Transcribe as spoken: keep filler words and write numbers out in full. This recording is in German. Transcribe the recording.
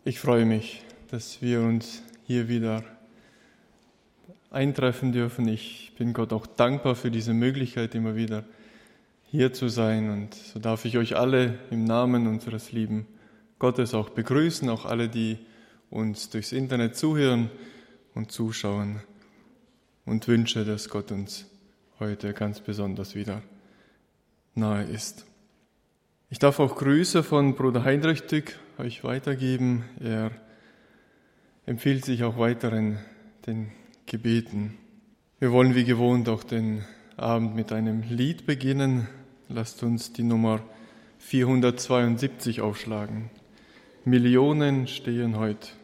Ich freue mich, dass wir uns hier wieder eintreffen dürfen. Ich bin Gott auch dankbar für diese Möglichkeit, immer wieder hier zu sein. Und so darf ich euch alle im Namen unseres lieben Gottes auch begrüßen, auch alle, die uns durchs Internet zuhören und zuschauen, und wünsche, dass Gott uns heute ganz besonders wieder nahe ist. Ich darf auch Grüße von Bruder Heinrich Dück euch weitergeben. Er empfiehlt sich auch weiteren den Gebeten. Wir wollen wie gewohnt auch den Abend mit einem Lied beginnen. Lasst uns die Nummer vierhundertzweiundsiebzig aufschlagen. Millionen stehen heute